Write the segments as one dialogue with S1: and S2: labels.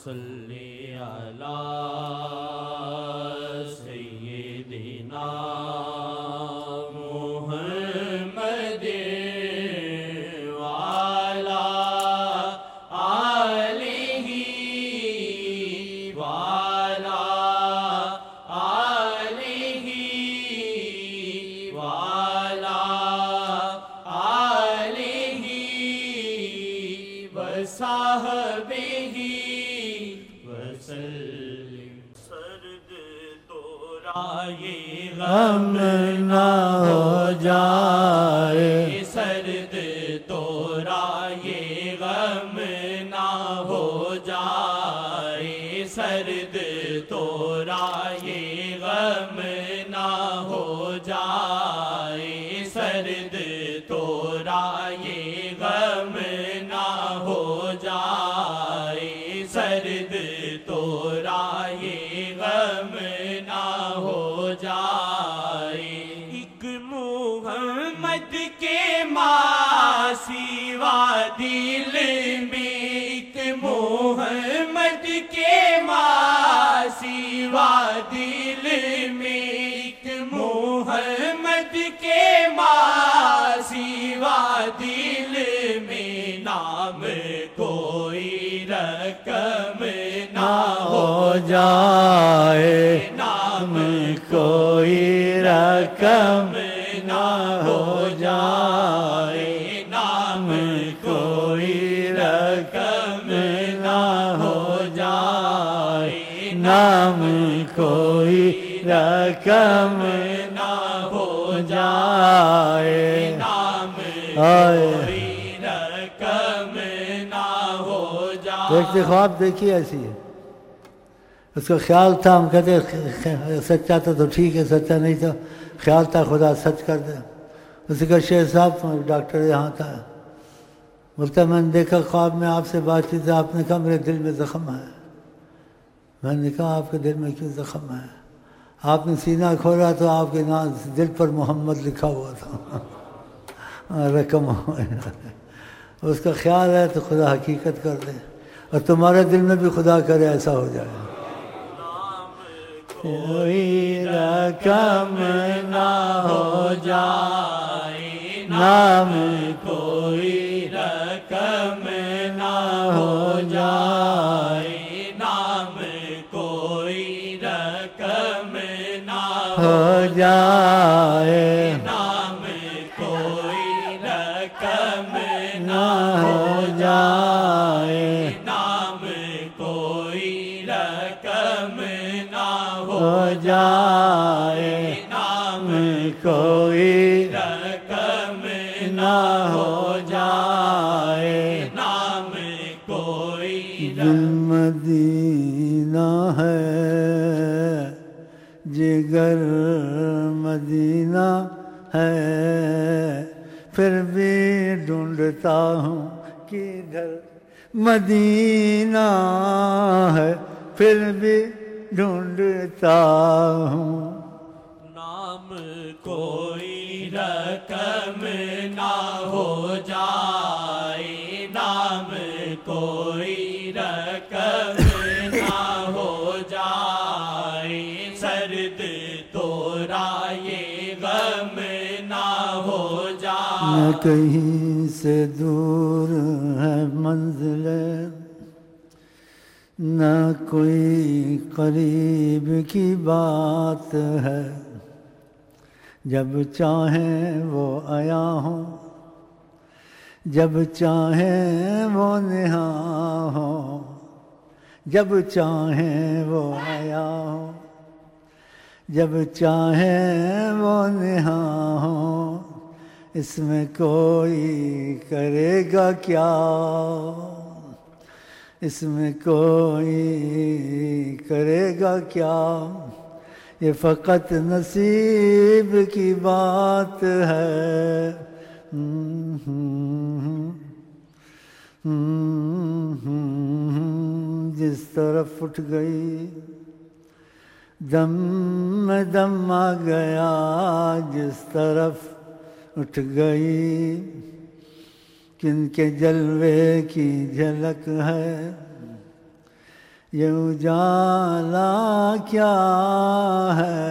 S1: صلی علی سیدنا محمد وعلی آلہ وعلی آلہ وعلی آلہ وصحبہ وسلم۔ سرد دورائے غم نہ ہو جائے، سرد دورائے غم نہ ہو جائے، سرد دورائے غم نہ ہو جائے، سرد دورائے غم نہ ہو جائے، سرد دورائے غم نہ ہو جائے۔ ایک محمد کے ماں سوا دل میں، ایک محمد کے ماں سوا دل میں، ایک محمد کے ماں سوا دل میں، نام کوئی رقم نہ ہو جائے، نام کوئی رقم نہ ہو جائے، نام کوئی رقم نہ ہو جائے، نام کوئی رقم نہ ہو جائے، نام کوئی رقم نہ ہو جائے۔
S2: دیکھتے خواب دیکھی ایسی ہے، اس کا خیال تھا، ہم کہتے سچا تھا تو ٹھیک ہے، سچا نہیں تھا خیال تھا خدا سچ کر دے۔ اس کا شیخ صاحب ڈاکٹر یہاں تھا، بولتا میں نے دیکھا خواب میں آپ سے بات چیت، آپ نے کہا میرے دل میں زخم ہے۔ میں نے کہا آپ کے دل میں کیوں زخم ہے؟ آپ نے سینہ کھولا تو آپ کے نام دل پر محمد لکھا ہوا تھا، رقم اس کا خیال ہے تو خدا حقیقت کر دے، اور تمہارے دل میں بھی خدا کرے ایسا ہو جائے۔
S1: کوئی رقم نہ ہو جائے، نام کوئی رقم نہ ہو جائے، نام کوئی رقم نہ ہو
S2: جائے،
S1: نام کوئی رقم نہ
S2: ہو جائے،
S1: نام کوئی رقم نہ ہو
S2: جائے،
S1: نام
S2: کوئی
S1: رقم
S2: نہ ہو جائے،
S1: نام کوئی
S2: دل مدینہ ہے، جگر مدینہ ہے، پھر بھی ڈھونڈتا ہوں کدھر مدینہ ہے، پھر بھی ڈھونڈتا ہوں۔
S1: نام کوئی رقم نہ ہو جائے، نام کوئی رقم نہ ہو جائے، سرد دورائے غم نہ ہو جائے۔
S2: نہ کہیں سے دور ہے منزل، نہ کوئی قریب کی بات ہے، جب چاہیں وہ آیا ہوں، جب چاہیں وہ نہاں ہو، جب چاہیں وہ آیا ہو، جب چاہیں وہ نہاں ہو، اس میں کوئی کرے گا کیا، اس میں کوئی کرے گا کیا، یہ فقط نصیب کی بات ہے۔ جس طرف اٹھ گئی دم میں دم آ گیا، جس طرف اٹھ گئی کن کے جلوے کی جھلک ہے، یہ اجالا کیا ہے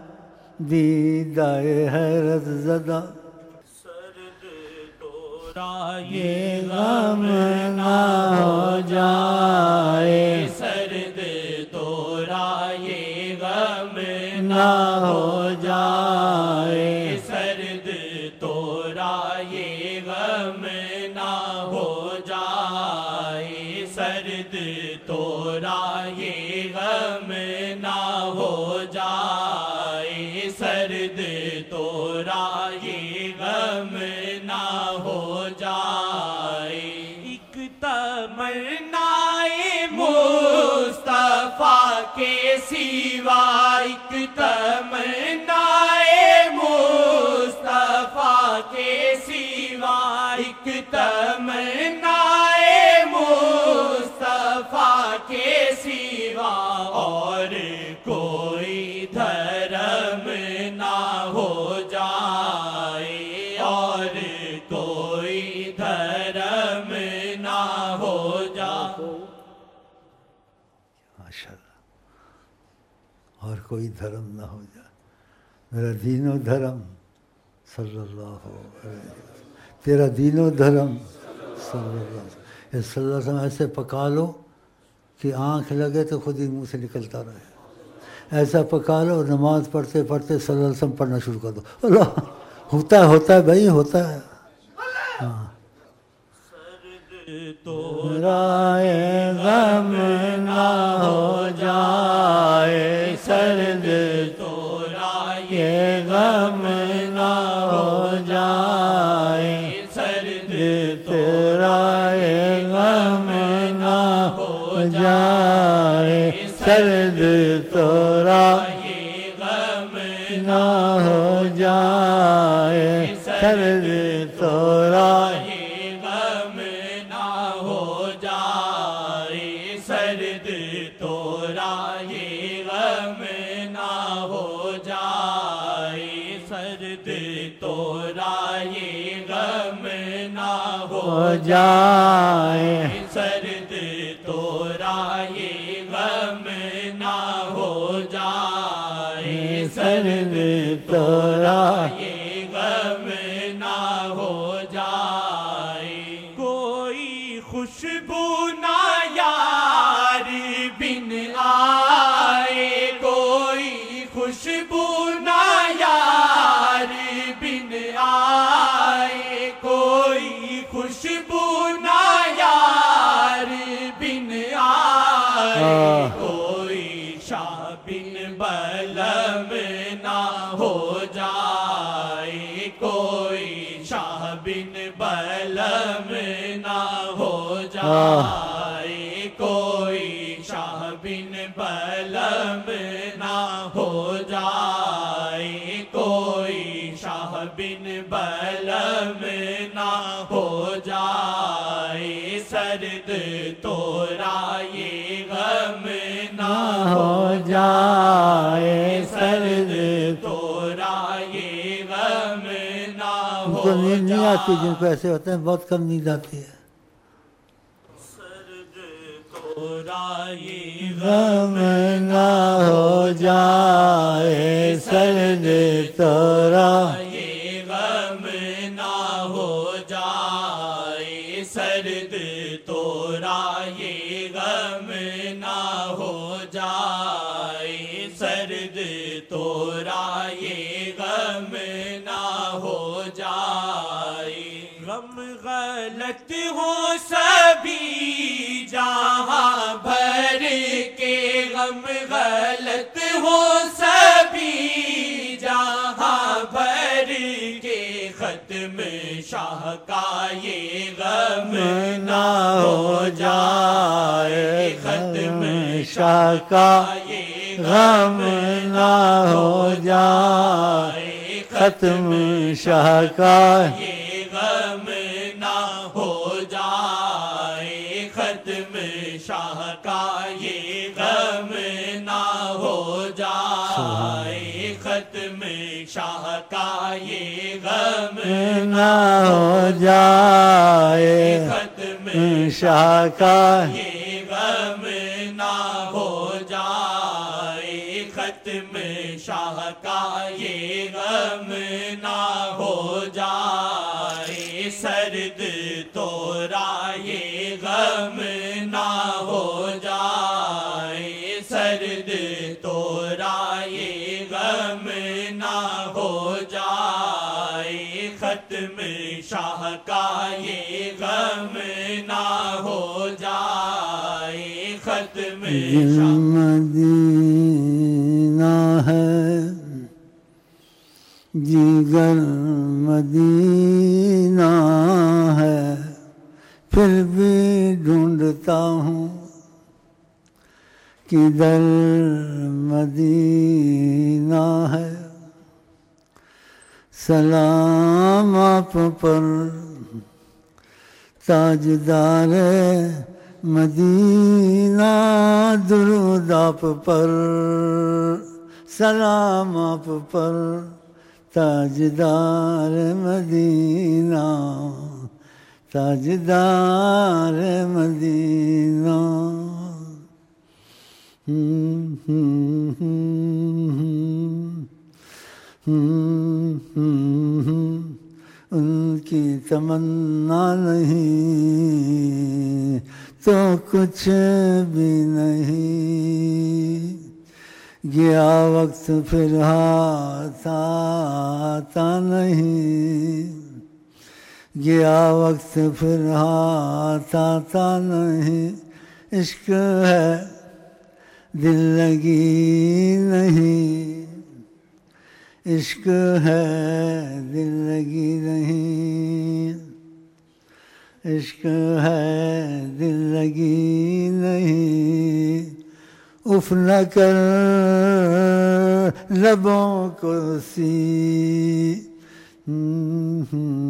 S2: دیدہ حیرت زدہ
S1: سرد تورا یہ
S2: غم نہ ہو جائے
S1: سرد تورا یہ غم
S2: نہ ہو جائے
S1: سرد تورا یہ غم نہ ہو جائے سرد تورا یہ غم نہ ہو جائے سرد تورا یہ غم نہ ہو جائے ایک تمنا مصطفیٰ کے سوا ایک تمنا مصطفیٰ کے سوا ایک تمنا مصطفیٰ کے سوا اور کوئی دھرم نہ ہو جائے اور کوئی دھرم نہ ہو جائے
S2: ماشاءاللہ اور کوئی دھرم نہ ہو جائے میرا دین و دھرم صلی اللہ علیہ وسلم تیرا دین و دھرم صلی اللہ علیہ وسلم صلی اللہ علیہ وسلم ایسے پکا لو کہ آنکھ لگے تو خود ہی منہ سے نکلتا رہے ایسا پکا لو نماز پڑھتے پڑھتے صلی اللہ علیہ وسلم پڑھنا شروع کر دو اللہ ہوتا ہے بھائی ہوتا ہے ہاں تورا غم نہ ہو جائے سرد
S1: تورا
S2: یہ غم نہ ہو جائے
S1: سرد
S2: تیرا یہ غم نہ ہو جائے سرد تورا
S1: یہ غم
S2: نہ ہو جائے سرد تورا
S1: یہ غم نہ ہو جائے سرد تورا یہ غم نہ ہو جائے سرد تورا یہ غم نہ ہو
S2: جائے
S1: سرد تورا یہ غم نہ ہو جائے
S2: سرد تورا
S1: یہ غم نہ ہو جائے کوئی خوشبو نہ یار بن آئے کوئی خوشبو نہ یار بن آئے کوئی خوشبو نہ یار بن آئے کوئی شاہ بن بلم نہ ہو جائے کوئی شاہ بن بلم نہ ہو جائے کوئی شاہ بن بلم نہ ہو جائے کوئی شاہ بن بلم نہ ہو جائے سرد تورا یہ غم نہ
S2: ہو جائے سرد
S1: تورا یہ غم نہ
S2: ان
S1: ہو
S2: کو نیند نہیں آتی جن کو ایسے ہوتے ہیں بہت کم نیند آتی ہے
S1: سرد تورا یہ
S2: غم نہ ہو جائے سرد تورا
S1: یہ غم نہ ہو جائے سرد تورا یہ غم نہ ہو جائے سرد تورا یہ غم نہ ہو جائے غم غلط ہو سبھی جہاں بھر کے غم غلط ہو سبھی جہاں بھر کے ختم شاہ کا یہ غم
S2: نہ ہو جائے ختم شاہ کا
S1: یہ
S2: غم نہ ہو جائے ختم شاہ کا
S1: یہ غم نہ ہو جائے ختم شاہ کا یہ غم نہ ہو جائے ختم شاہ کا یہ غم
S2: نہ ہو جائے
S1: ختم
S2: شاہ کا
S1: یہ غم نہ ہو جائے ختم شاہ کا یہ غم نہ ہو جائے سرد تورا یہ غم نہ ہو جائے سرد تورا یہ غم نہ ہو جائے ختم شاہ کا یہ غم نہ ہو جائے ختم شاہ
S2: مدینہ ہے جگر مدینہ ہے پھر بھی ڈھونڈتا ہوں کدھر مدینہ ہے سلام آپ پر تاجدار مدینہ درود آپ پر سلام آپ پر تاجدار مدینہ تاجدار مدینہ ان کی تمنا نہیں تو کچھ بھی نہیں گیا وقت پھر ہاتھ آتا نہیں گیا وقت پھر ہاتھ آتا نہیں عشق ہے دل لگی نہیں عشق ہے دل لگی نہیں عشق ہے دل لگی نہیں اف نہ کر لبوں کو سی